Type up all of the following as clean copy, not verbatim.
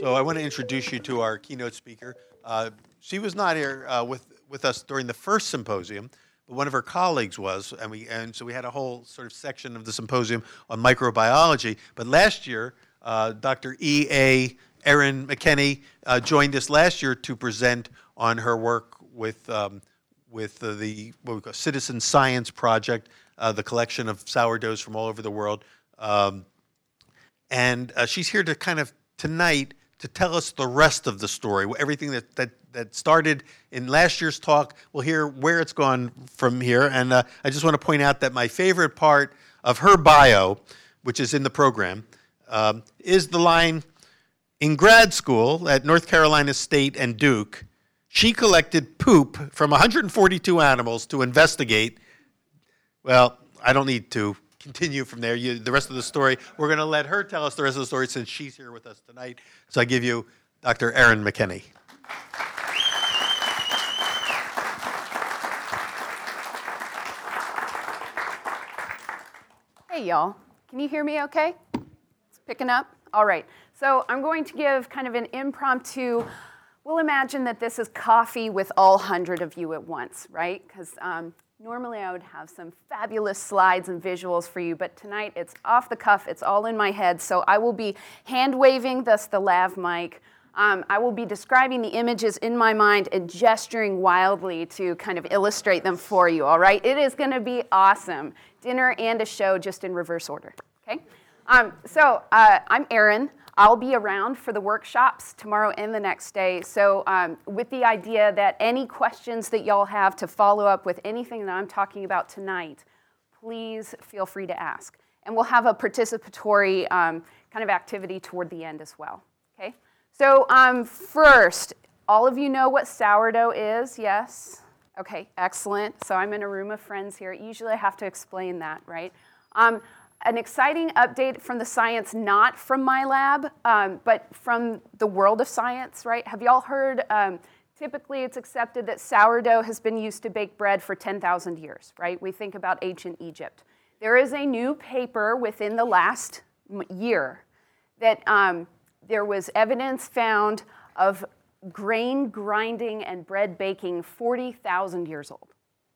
So I want to introduce you to our keynote speaker. She was not here with us during the first symposium, but one of her colleagues was, and so we had a whole sort of section of the symposium on microbiology. But last year, Dr. E.A. Erin McKenney joined us last year to present on her work with the what we call Citizen Science Project, the collection of sourdoughs from all over the world. And she's here to kind of tonight to tell us the rest of the story, everything that started in last year's talk. We'll hear where it's gone from here. And I just want to point out that my favorite part of her bio, which is in the program, is the line, in grad school at North Carolina State and Duke, she collected poop from 142 animals to investigate. Well, I don't need to continue from there. The rest of the story, we're going to let her tell us the rest of the story since she's here with us tonight. So I give you Dr. Erin McKenney. Hey, y'all. Can you hear me okay? It's picking up? All right. So I'm going to give kind of an impromptu, we'll imagine that this is coffee with all 100 of you at once, right? Because normally I would have some fabulous slides and visuals for you, but tonight it's off the cuff, it's all in my head, so I will be hand-waving, thus the lav mic. I will be describing the images in my mind and gesturing wildly to kind of illustrate them for you, all right? It is going to be awesome. Dinner and a show just in reverse order, okay? So I'm Erin. I'll be around for the workshops tomorrow and the next day. So with the idea that any questions that y'all have to follow up with anything that I'm talking about tonight, please feel free to ask. And we'll have a participatory kind of activity toward the end as well. Okay. So first, all of you know what sourdough is, yes? Okay, excellent. So I'm in a room of friends here. Usually I have to explain that, right? An exciting update from the science, not from my lab, but from the world of science, right? Have y'all heard, typically it's accepted that sourdough has been used to bake bread for 10,000 years, right? We think about ancient Egypt. There is a new paper within the last year that there was evidence found of grain grinding and bread baking 40,000 years old.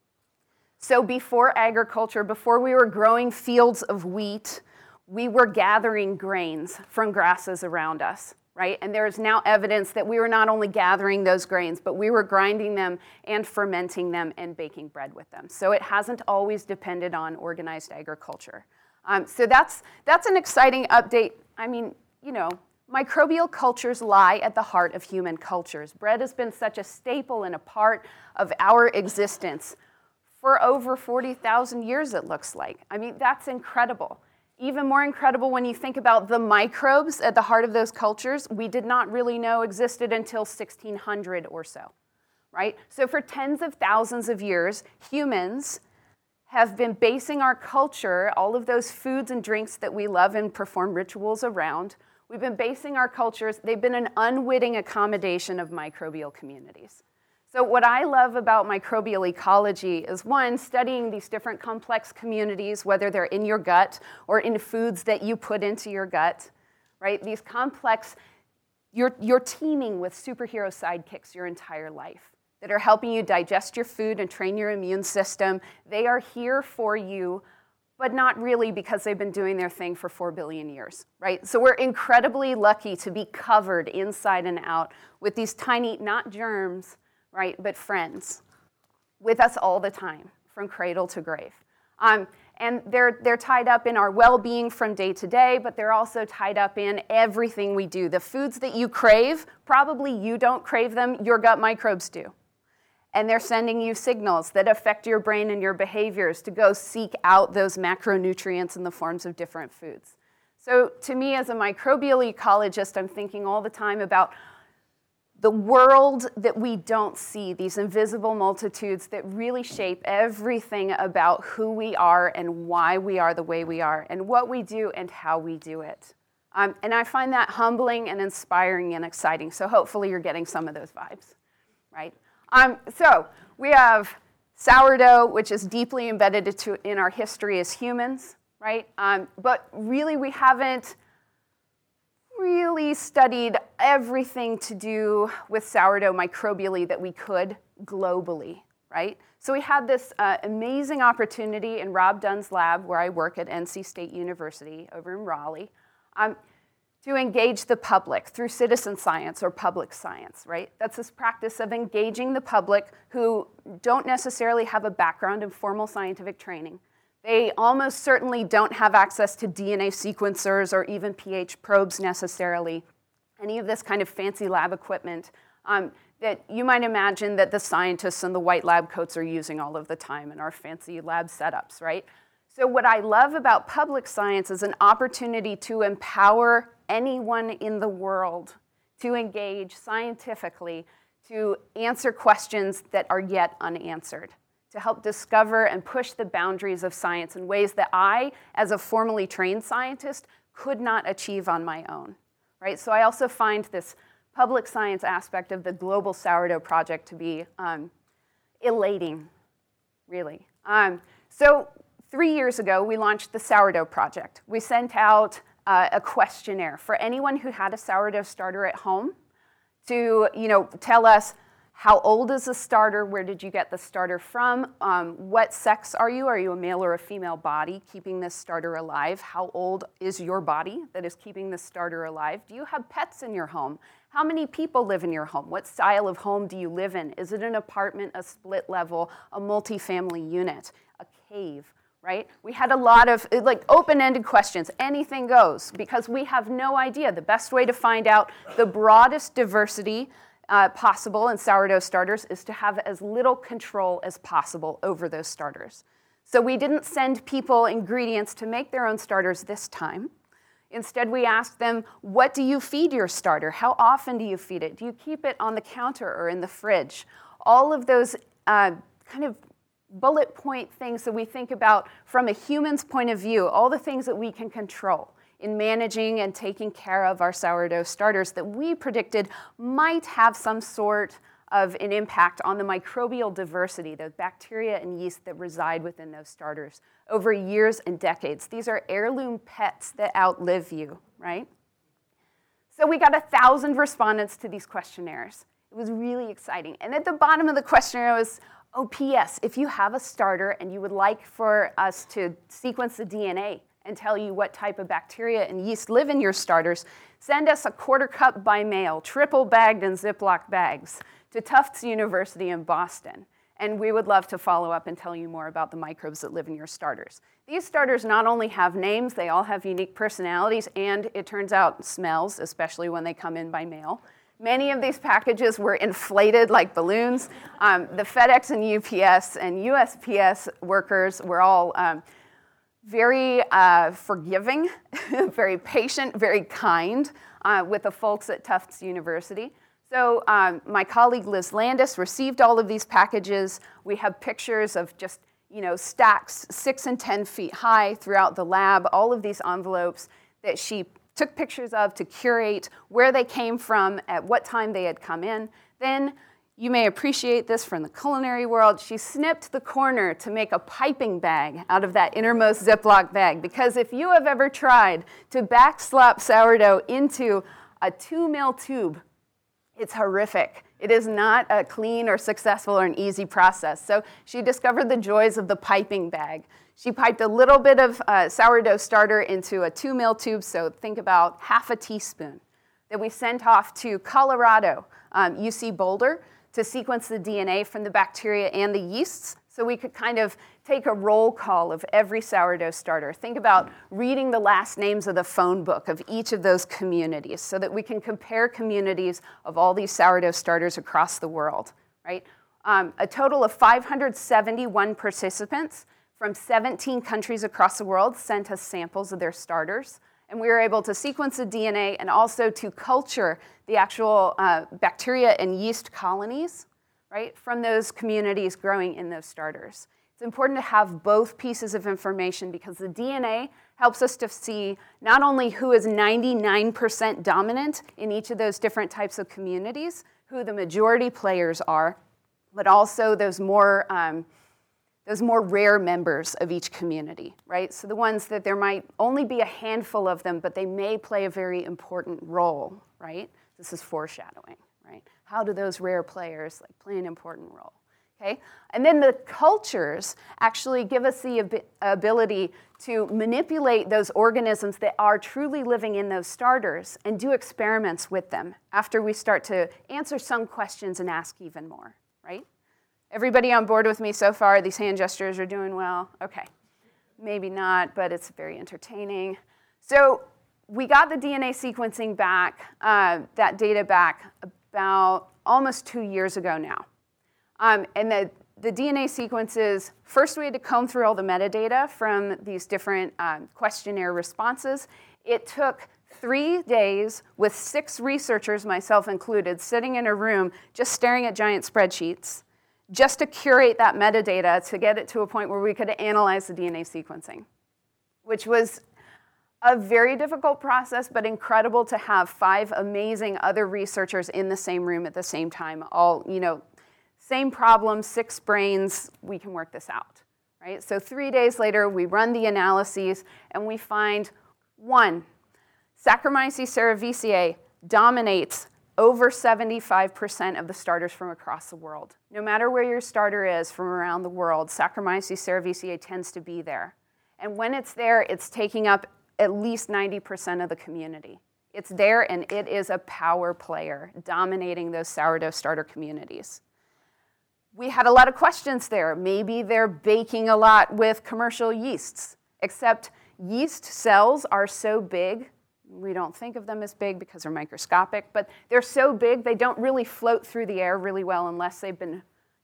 So before agriculture, before we were growing fields of wheat, we were gathering grains from grasses around us, right? And there is now evidence that we were not only gathering those grains, but we were grinding them and fermenting them and baking bread with them. So it hasn't always depended on organized agriculture. So that's an exciting update. I mean, you know, microbial cultures lie at the heart of human cultures. Bread has been such a staple and a part of our existence for over 40,000 years, it looks like. I mean, that's incredible. Even more incredible when you think about the microbes at the heart of those cultures, we did not really know existed until 1600 or so, right? So for tens of thousands of years, humans have been basing our culture, all of those foods and drinks that we love and perform rituals around, we've been basing our cultures, they've been an unwitting accommodation of microbial communities. So what I love about microbial ecology is, one, studying these different complex communities, whether they're in your gut or in foods that you put into your gut, right? These complex, you're teeming with superhero sidekicks your entire life that are helping you digest your food and train your immune system. They are here for you, but not really because they've been doing their thing for 4 billion years, right? So we're incredibly lucky to be covered inside and out with these tiny, not germs, right, but friends with us all the time, from cradle to grave. And they're tied up in our well-being from day to day, but they're also tied up in everything we do. The foods that you crave, probably you don't crave them, your gut microbes do. And they're sending you signals that affect your brain and your behaviors to go seek out those macronutrients in the forms of different foods. So to me, as a microbial ecologist, I'm thinking all the time about the world that we don't see, these invisible multitudes that really shape everything about who we are and why we are the way we are, and what we do and how we do it. And I find that humbling and inspiring and exciting, so hopefully you're getting some of those vibes, right? So we have sourdough, which is deeply embedded in our history as humans, right? But really we haven't really studied everything to do with sourdough microbially that we could globally, right? So we had this amazing opportunity in Rob Dunn's lab, where I work at NC State University over in Raleigh, to engage the public through citizen science or public science, right? That's this practice of engaging the public who don't necessarily have a background in formal scientific training. They almost certainly don't have access to DNA sequencers or even pH probes necessarily, any of this kind of fancy lab equipment that you might imagine that the scientists in the white lab coats are using all of the time in our fancy lab setups, right? So what I love about public science is an opportunity to empower anyone in the world to engage scientifically, to answer questions that are yet unanswered, to help discover and push the boundaries of science in ways that I, as a formally trained scientist, could not achieve on my own, right? So I also find this public science aspect of the Global Sourdough Project to be elating, really. So 3 years ago, we launched the Sourdough Project. We sent out a questionnaire for anyone who had a sourdough starter at home to, tell us how old is the starter, where did you get the starter from, what sex are you a male or a female body keeping this starter alive, how old is your body that is keeping this starter alive, do you have pets in your home, how many people live in your home, what style of home do you live in, is it an apartment, a split level, a multifamily unit, a cave, right? We had a lot of open-ended questions. Anything goes, because we have no idea. The best way to find out the broadest diversity possible in sourdough starters is to have as little control as possible over those starters. So we didn't send people ingredients to make their own starters this time. Instead, we asked them, what do you feed your starter? How often do you feed it? Do you keep it on the counter or in the fridge? All of those kind of bullet point things that we think about from a human's point of view, all the things that we can control in managing and taking care of our sourdough starters that we predicted might have some sort of an impact on the microbial diversity, the bacteria and yeast that reside within those starters over years and decades. These are heirloom pets that outlive you, right? So we got 1,000 respondents to these questionnaires. It was really exciting. And at the bottom of the questionnaire was, oh, P.S., if you have a starter and you would like for us to sequence the DNA and tell you what type of bacteria and yeast live in your starters, send us a 1/4 cup by mail, triple bagged in Ziploc bags, to Tufts University in Boston. And we would love to follow up and tell you more about the microbes that live in your starters. These starters not only have names, they all have unique personalities, and it turns out smells, especially when they come in by mail. Many of these packages were inflated like balloons. The FedEx and UPS and USPS workers were all very forgiving, very patient, very kind with the folks at Tufts University. So my colleague Liz Landis received all of these packages. We have pictures of just stacks 6 and 10 feet high throughout the lab, all of these envelopes that she took pictures of to curate where they came from, at what time they had come in. Then, you may appreciate this from the culinary world, she snipped the corner to make a piping bag out of that innermost Ziploc bag. Because if you have ever tried to backslap sourdough into a 2 ml tube, it's horrific. It is not a clean or successful or an easy process. So she discovered the joys of the piping bag. She piped a little bit of sourdough starter into a 2 ml tube, so think about half a teaspoon, that we sent off to Colorado, UC Boulder, to sequence the DNA from the bacteria and the yeasts, so we could kind of take a roll call of every sourdough starter. Think about reading the last names of the phone book of each of those communities so that we can compare communities of all these sourdough starters across the world, right? A total of 571 participants from 17 countries across the world sent us samples of their starters. And we were able to sequence the DNA and also to culture the actual bacteria and yeast colonies, right, from those communities growing in those starters. It's important to have both pieces of information because the DNA helps us to see not only who is 99% dominant in each of those different types of communities, who the majority players are, but also those more those more rare members of each community, right? So the ones that there might only be a handful of them, but they may play a very important role, right? This is foreshadowing, right? How do those rare players play an important role? Okay? And then the cultures actually give us the ability to manipulate those organisms that are truly living in those starters and do experiments with them after we start to answer some questions and ask even more, right? Everybody on board with me so far? These hand gestures are doing well? Okay. Maybe not, but it's very entertaining. So we got the DNA sequencing back, that data back about almost 2 years ago now. And the DNA sequences, first we had to comb through all the metadata from these different questionnaire responses. It took 3 days with 6 researchers, myself included, sitting in a room just staring at giant spreadsheets just to curate that metadata to get it to a point where we could analyze the DNA sequencing, which was a very difficult process, but incredible to have 5 amazing other researchers in the same room at the same time, all, same problem, 6 brains, we can work this out, right? So 3 days later, we run the analyses, and we find 1, Saccharomyces cerevisiae dominates over 75% of the starters from across the world. No matter where your starter is from around the world, Saccharomyces cerevisiae tends to be there. And when it's there, it's taking up at least 90% of the community. It's there, and it is a power player dominating those sourdough starter communities. We had a lot of questions there. Maybe they're baking a lot with commercial yeasts, except yeast cells are so big. We don't think of them as big because they're microscopic, but they're so big they don't really float through the air really well unless they've been,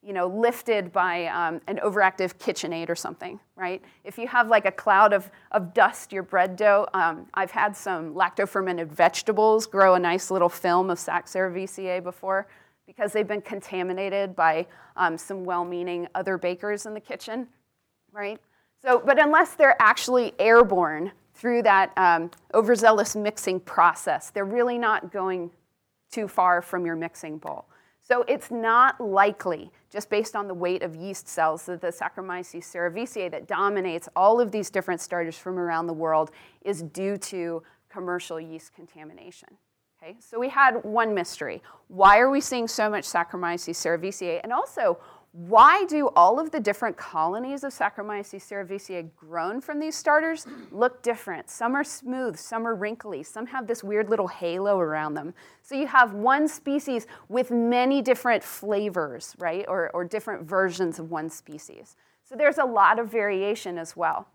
lifted by an overactive KitchenAid or something, right? If you have like a cloud of dust, your bread dough, I've had some lacto-fermented vegetables grow a nice little film of Sac cerevisiae before because they've been contaminated by some well-meaning other bakers in the kitchen, right? So, but unless they're actually airborne through that overzealous mixing process, they're really not going too far from your mixing bowl. So it's not likely, just based on the weight of yeast cells, that the Saccharomyces cerevisiae that dominates all of these different starters from around the world is due to commercial yeast contamination. Okay? So we had one mystery. Why are we seeing so much Saccharomyces cerevisiae? And also, why do all of the different colonies of Saccharomyces cerevisiae grown from these starters look different? Some are smooth, some are wrinkly, some have this weird little halo around them. So you have one species with many different flavors, right? Or different versions of one species. So there's a lot of variation as well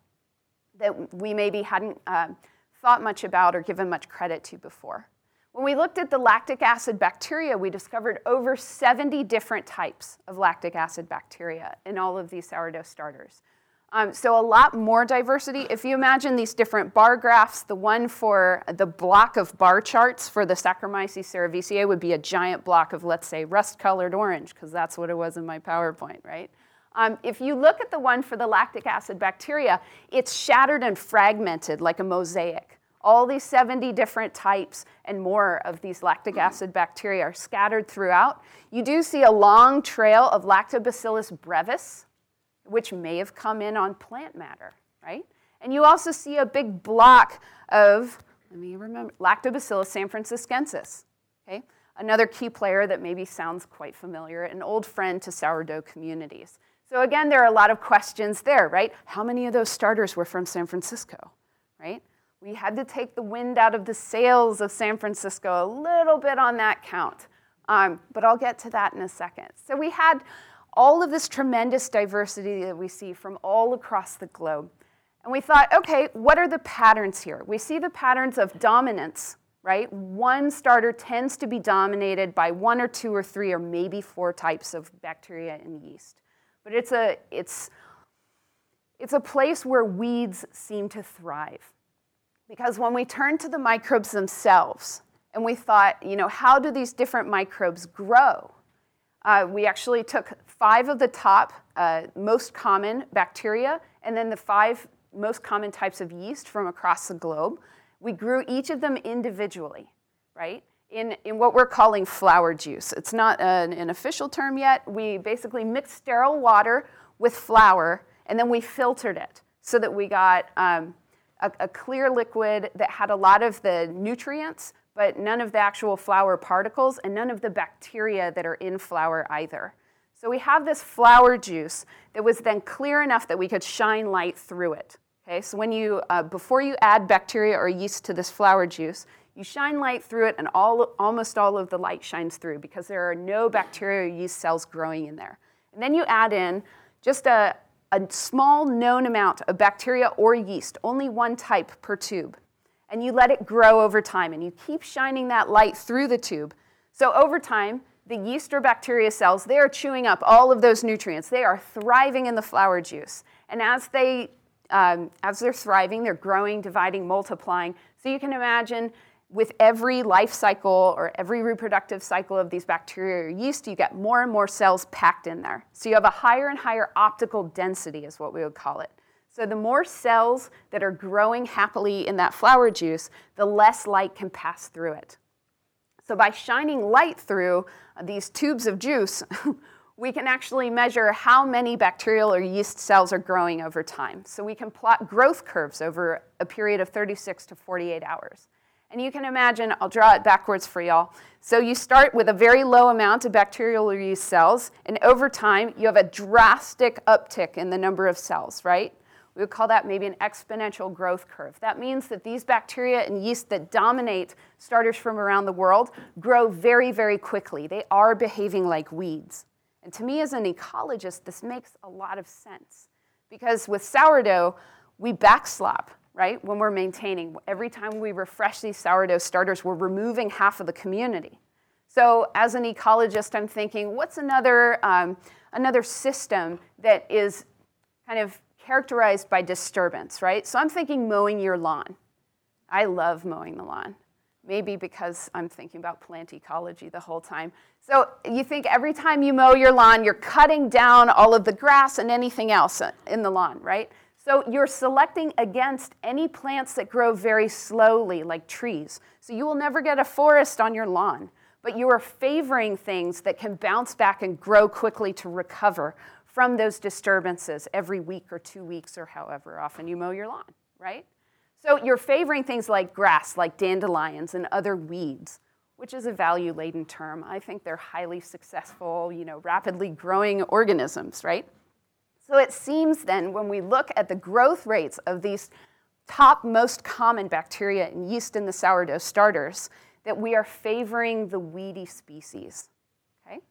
that we maybe hadn't thought much about or given much credit to before. When we looked at the lactic acid bacteria, we discovered over 70 different types of lactic acid bacteria in all of these sourdough starters. So a lot more diversity. If you imagine these different bar graphs, the one for the block of bar charts for the Saccharomyces cerevisiae would be a giant block of, let's say, rust-colored orange, because that's what it was in my PowerPoint, right? If you look at the one for the lactic acid bacteria, it's shattered and fragmented like a mosaic. All these 70 different types and more of these lactic acid bacteria are scattered throughout. You do see a long trail of Lactobacillus brevis, which may have come in on plant matter, right? And you also see a big block of, Lactobacillus sanfranciscensis, okay? Another key player that maybe sounds quite familiar, an old friend to sourdough communities. So again, there are a lot of questions there, right? How many of those starters were from San Francisco, right? We had to take the wind out of the sails of San Francisco a little bit on that count, but I'll get to that in a second. So we had all of this tremendous diversity that we see from all across the globe. And we thought, okay, what are the patterns here? We see the patterns of dominance, right? One starter tends to be dominated by 1 or 2 or 3 or maybe 4 types of bacteria and yeast. But it's a place where weeds seem to thrive. Because when we turned to the microbes themselves, and we thought, how do these different microbes grow? We actually took 5 of the top most common bacteria, and then the 5 most common types of yeast from across the globe. We grew each of them individually, right? In what we're calling flower juice. It's not an official term yet. We basically mixed sterile water with flour, and then we filtered it so that we got a clear liquid that had a lot of the nutrients, but none of the actual flour particles and none of the bacteria that are in flour either. So we have this flour juice that was then clear enough that we could shine light through it. Okay, so when you, before you add bacteria or yeast to this flour juice, you shine light through it, and almost all of the light shines through because there are no bacteria or yeast cells growing in there. And then you add in just a small known amount of bacteria or yeast, only one type per tube. And you let it grow over time, and you keep shining that light through the tube. So over time, the yeast or bacteria cells, they are chewing up all of those nutrients. They are thriving in the flour juice. And as they're thriving, they're growing, dividing, multiplying. So you can imagine with every life cycle or every reproductive cycle of these bacteria or yeast, you get more and more cells packed in there. So you have a higher and higher optical density is what we would call it. So the more cells that are growing happily in that flour juice, the less light can pass through it. So by shining light through these tubes of juice, we can actually measure how many bacterial or yeast cells are growing over time. So we can plot growth curves over a period of 36 to 48 hours. And you can imagine, I'll draw it backwards for y'all. So you start with a very low amount of bacterial or yeast cells, and over time, you have a drastic uptick in the number of cells, right? We would call that maybe an exponential growth curve. That means that these bacteria and yeast that dominate starters from around the world grow very, very quickly. They are behaving like weeds. And to me as an ecologist, this makes a lot of sense. Because with sourdough, we backslop, right, when we're maintaining. Every time we refresh these sourdough starters, we're removing half of the community. So as an ecologist, I'm thinking, what's another system that is kind of characterized by disturbance, right? So I'm thinking mowing your lawn. I love mowing the lawn. Maybe because I'm thinking about plant ecology the whole time. So you think every time you mow your lawn, you're cutting down all of the grass and anything else in the lawn, right? So you're selecting against any plants that grow very slowly, like trees. So you will never get a forest on your lawn, but you are favoring things that can bounce back and grow quickly to recover from those disturbances every week or 2 weeks or however often you mow your lawn, right? So you're favoring things like grass, like dandelions and other weeds, which is a value-laden term. I think they're highly successful, rapidly growing organisms, right? So it seems then when we look at the growth rates of these top most common bacteria and yeast in the sourdough starters, that we are favoring the weedy species, okay?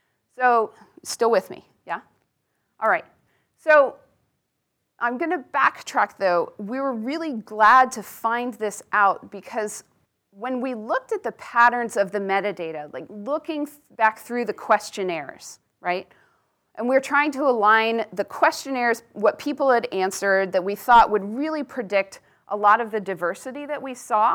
So still with me, yeah? All right, so I'm gonna backtrack though. We were really glad to find this out because when we looked at the patterns of the metadata, like looking back through the questionnaires, right? And we were trying to align the questionnaires, what people had answered that we thought would really predict a lot of the diversity that we saw.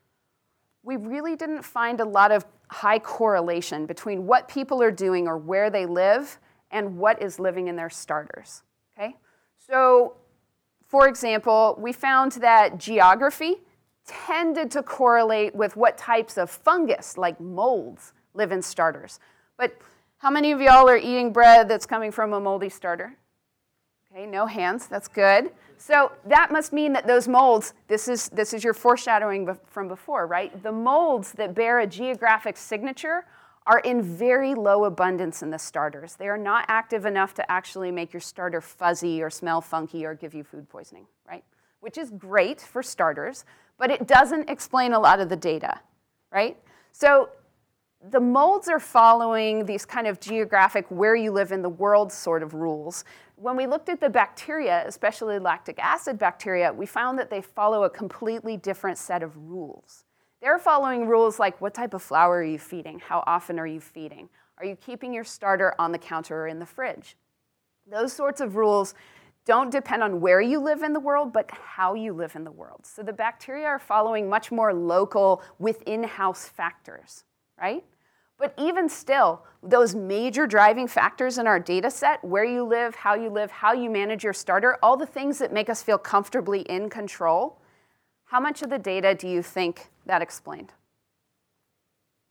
We really didn't find a lot of high correlation between what people are doing or where they live and what is living in their starters, okay? So, for example, we found that geography tended to correlate with what types of fungus, like molds, live in starters. But how many of y'all are eating bread that's coming from a moldy starter? Okay, no hands, that's good. So that must mean that those molds, this is your foreshadowing from before, right? The molds that bear a geographic signature are in very low abundance in the starters. They are not active enough to actually make your starter fuzzy or smell funky or give you food poisoning, right? Which is great for starters, but it doesn't explain a lot of the data, right? So the molds are following these kind of geographic where you live in the world sort of rules. When we looked at the bacteria, especially lactic acid bacteria, we found that they follow a completely different set of rules. They're following rules like what type of flour are you feeding? How often are you feeding? Are you keeping your starter on the counter or in the fridge? Those sorts of rules don't depend on where you live in the world, but how you live in the world. So the bacteria are following much more local within-house factors, right? But even still, those major driving factors in our data set, where you live, how you manage your starter, all the things that make us feel comfortably in control, how much of the data do you think that explained?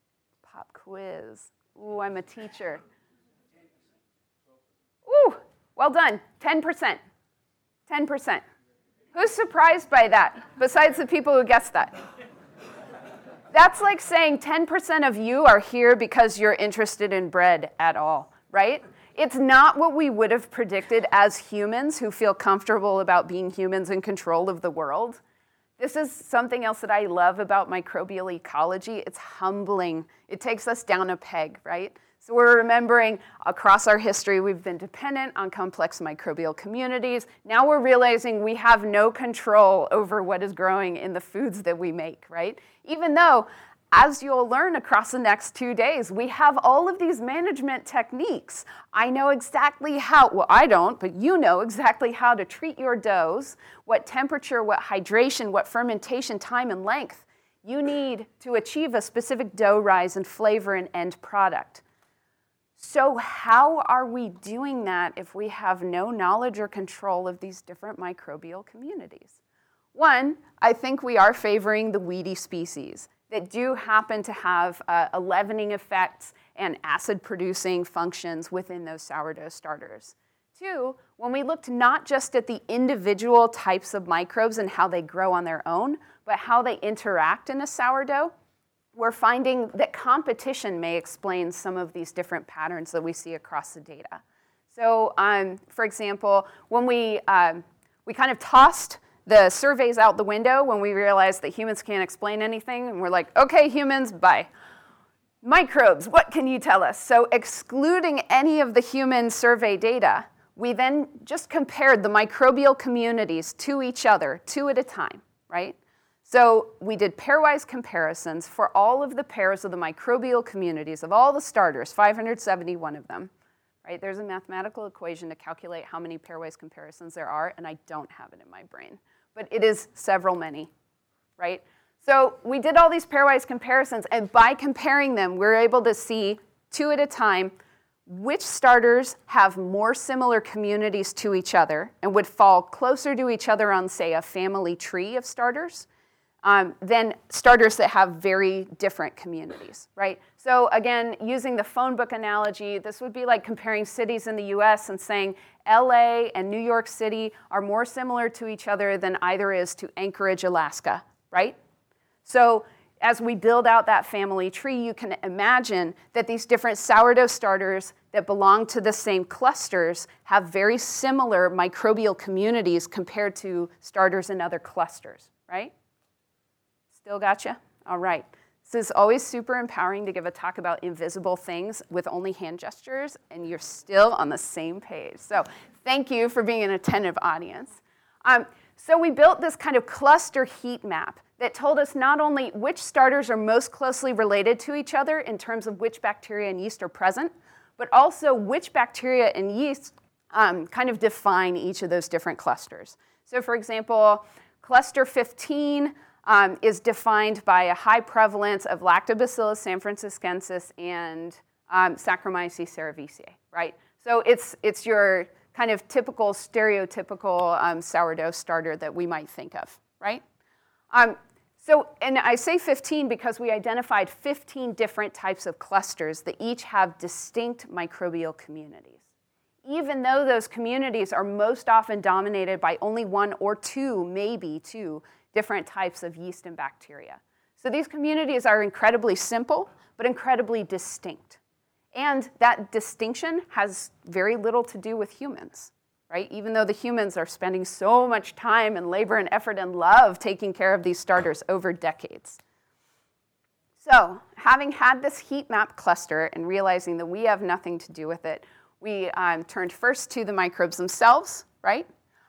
Pop quiz. Ooh, I'm a teacher. Ooh, Well done, 10%. 10%. Who's surprised by that, besides the people who guessed that? That's like saying 10% of you are here because you're interested in bread at all, right? It's not what we would have predicted as humans who feel comfortable about being humans in control of the world. This is something else that I love about microbial ecology. It's humbling. It takes us down a peg, right? So we're remembering across our history we've been dependent on complex microbial communities. Now we're realizing we have no control over what is growing in the foods that we make, right? Even though, as you'll learn across the next 2 days, we have all of these management techniques. I know exactly how, well, I don't, but you know exactly how to treat your doughs, what temperature, what hydration, what fermentation time and length you need to achieve a specific dough rise and flavor and end product. So how are we doing that if we have no knowledge or control of these different microbial communities? One, I think we are favoring the weedy species that do happen to have leavening effects and acid-producing functions within those sourdough starters. Two, when we looked not just at the individual types of microbes and how they grow on their own, but how they interact in a sourdough, we're finding that competition may explain some of these different patterns that we see across the data. So, for example, when we kind of tossed the surveys out the window when we realized that humans can't explain anything, and we're like, okay, humans, bye. Microbes, what can you tell us? So excluding any of the human survey data, we then just compared the microbial communities to each other, 2 at a time, right? So we did pairwise comparisons for all of the pairs of the microbial communities of all the starters, 571 of them, right? There's a mathematical equation to calculate how many pairwise comparisons there are, and I don't have it in my brain, but it is several many, right? So we did all these pairwise comparisons, and by comparing them, we're able to see 2 at a time which starters have more similar communities to each other and would fall closer to each other on, say, a family tree of starters, than starters that have very different communities, right? So again, using the phone book analogy, this would be like comparing cities in the US and saying LA and New York City are more similar to each other than either is to Anchorage, Alaska, right? So as we build out that family tree, you can imagine that these different sourdough starters that belong to the same clusters have very similar microbial communities compared to starters in other clusters, right? Still gotcha? All right. This is always super empowering to give a talk about invisible things with only hand gestures, and you're still on the same page. So thank you for being an attentive audience. So we built this kind of cluster heat map that told us not only which starters are most closely related to each other in terms of which bacteria and yeast are present, but also which bacteria and yeast kind of define each of those different clusters. So for example, cluster 15 is defined by a high prevalence of Lactobacillus sanfranciscensis and Saccharomyces cerevisiae, right? So it's your kind of typical, stereotypical sourdough starter that we might think of, right? And I say 15 because we identified 15 different types of clusters that each have distinct microbial communities. Even though those communities are most often dominated by only 1 or 2, maybe 2, different types of yeast and bacteria. So these communities are incredibly simple, but incredibly distinct. And that distinction has very little to do with humans, right? Even though the humans are spending so much time and labor and effort and love taking care of these starters over decades. So having had this heat map cluster and realizing that we have nothing to do with it, we turned first to the microbes themselves, right?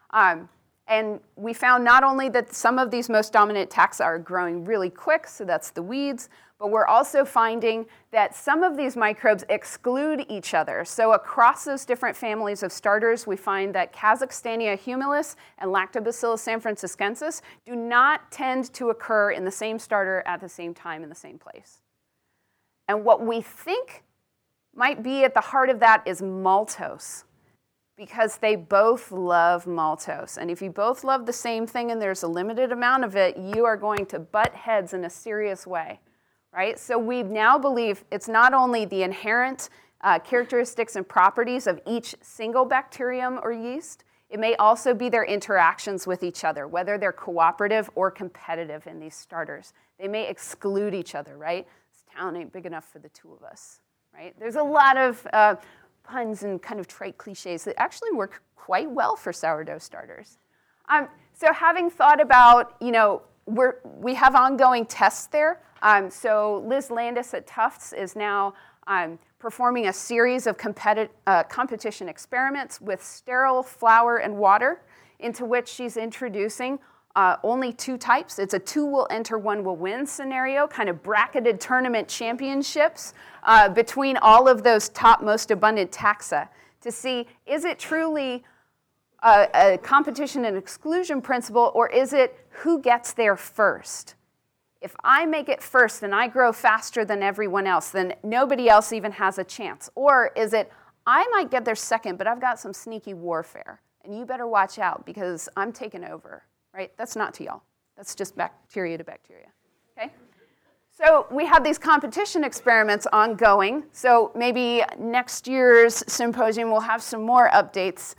And we found not only that some of these most dominant taxa are growing really quick, so that's the weeds, but we're also finding that some of these microbes exclude each other. So across those different families of starters, we find that Kazakhstania humilis and Lactobacillus sanfranciscensis do not tend to occur in the same starter at the same time in the same place. And what we think might be at the heart of that is maltose, because they both love maltose. And if you both love the same thing and there's a limited amount of it, you are going to butt heads in a serious way, right? So we now believe it's not only the inherent characteristics and properties of each single bacterium or yeast. It may also be their interactions with each other, whether they're cooperative or competitive in these starters. They may exclude each other, right? This town ain't big enough for the two of us, right? There's a lot of puns and kind of trite cliches that actually work quite well for sourdough starters. So having thought about, we have ongoing tests there. So Liz Landis at Tufts is now performing a series of competition experiments with sterile flour and water, into which she's introducing only two types. It's a 2 will enter, 1 will win scenario, kind of bracketed tournament championships between all of those top most abundant taxa to see, is it truly a competition and exclusion principle, or is it who gets there first? If I make it first and I grow faster than everyone else, then nobody else even has a chance. Or is it, I might get there second, but I've got some sneaky warfare, and you better watch out because I'm taking over, right? That's not to y'all. That's just bacteria to bacteria, okay? So we have these competition experiments ongoing. So maybe next year's symposium will have some more updates.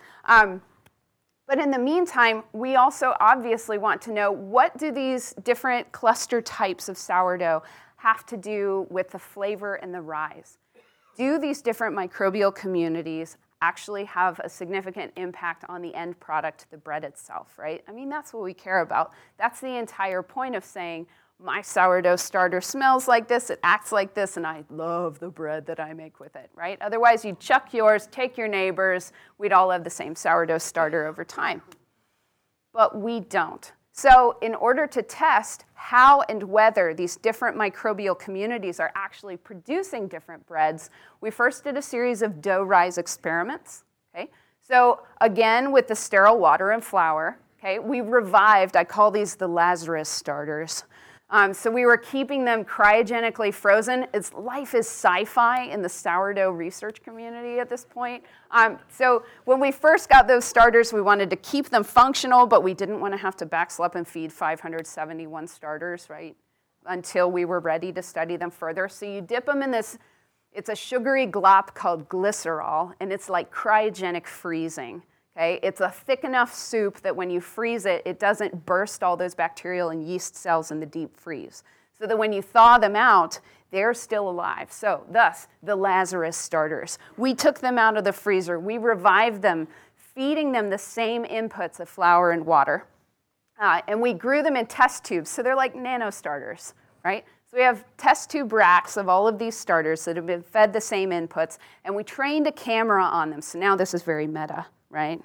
But in the meantime, we also obviously want to know, what do these different cluster types of sourdough have to do with the flavor and the rise? Do these different microbial communities actually have a significant impact on the end product, the bread itself, right? I mean, that's what we care about. That's the entire point of saying, my sourdough starter smells like this, it acts like this, and I love the bread that I make with it, right? Otherwise, you'd chuck yours, take your neighbors, we'd all have the same sourdough starter over time. But we don't. So in order to test how and whether these different microbial communities are actually producing different breads, we first did a series of dough rise experiments, okay? So again, with the sterile water and flour, okay, we revived, I call these the Lazarus starters. So we were keeping them cryogenically frozen. Life is sci-fi in the sourdough research community at this point. So when we first got those starters, we wanted to keep them functional, but we didn't want to have to backslap and feed 571 starters, right, until we were ready to study them further. So you dip them in this, it's a sugary glop called glycerol, and it's like cryogenic freezing. Okay, it's a thick enough soup that when you freeze it, it doesn't burst all those bacterial and yeast cells in the deep freeze. So that when you thaw them out, they're still alive. So thus, the Lazarus starters. We took them out of the freezer. We revived them, feeding them the same inputs of flour and water. And we grew them in test tubes. So they're like nano starters, right? So we have test tube racks of all of these starters that have been fed the same inputs. And we trained a camera on them. So now this is very meta. Right?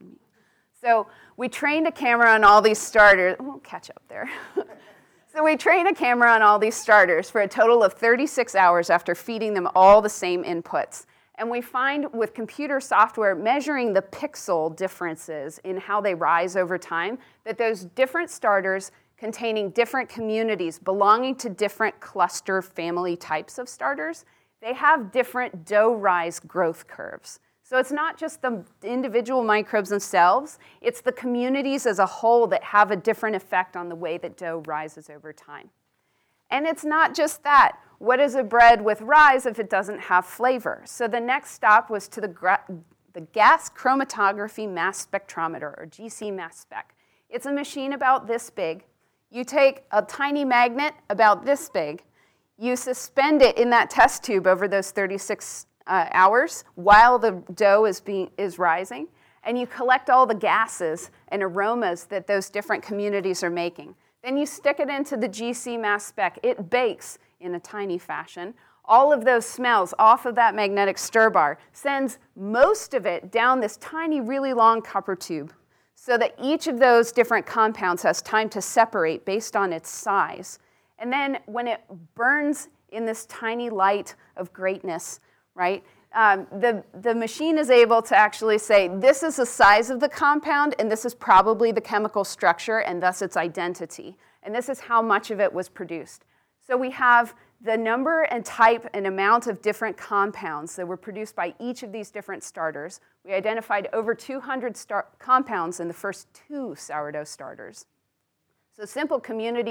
So we trained a camera on all these starters. We'll catch up there. So we trained a camera on all these starters for a total of 36 hours after feeding them all the same inputs. And we find with computer software measuring the pixel differences in how they rise over time, that those different starters containing different communities belonging to different cluster family types of starters, they have different dough rise growth curves. So it's not just the individual microbes themselves, it's the communities as a whole that have a different effect on the way that dough rises over time. And it's not just that. What is a bread with rise if it doesn't have flavor? So the next stop was to the gas chromatography mass spectrometer, or GC mass spec. It's a machine about this big. You take a tiny magnet about this big, you suspend it in that test tube over those 36 hours while the dough is rising, and you collect all the gases and aromas that those different communities are making. Then you stick it into the GC mass spec. It bakes in a tiny fashion. All of those smells off of that magnetic stir bar, sends most of it down this tiny, really long copper tube so that each of those different compounds has time to separate based on its size. And then when it burns in this tiny light of greatness, right? The machine is able to actually say, this is the size of the compound, and this is probably the chemical structure, and thus its identity. And this is how much of it was produced. So we have the number and type and amount of different compounds that were produced by each of these different starters. We identified over 200 compounds in the first 2 sourdough starters. So simple communities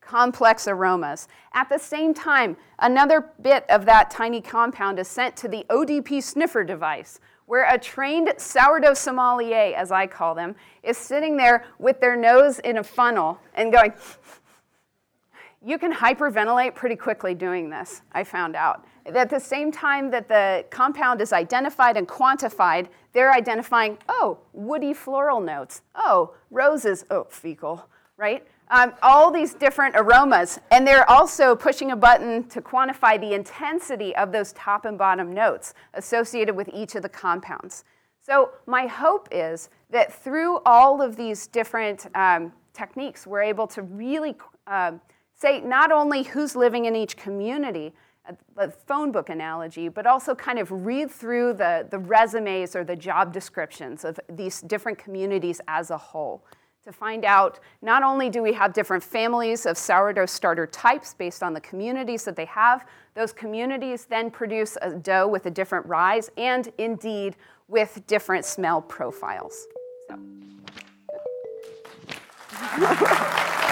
complex aromas. At the same time, another bit of that tiny compound is sent to the ODP sniffer device, where a trained sourdough sommelier, as I call them, is sitting there with their nose in a funnel and going, you can hyperventilate pretty quickly doing this, I found out. At the same time that the compound is identified and quantified, they're identifying, oh, woody floral notes, oh, roses, oh, fecal, right? All these different aromas, and they're also pushing a button to quantify the intensity of those top and bottom notes associated with each of the compounds. So my hope is that through all of these different techniques, we're able to really say not only who's living in each community, a phone book analogy, but also kind of read through the resumes or the job descriptions of these different communities as a whole to find out not only do we have different families of sourdough starter types based on the communities that they have, those communities then produce a dough with a different rise and indeed with different smell profiles. So.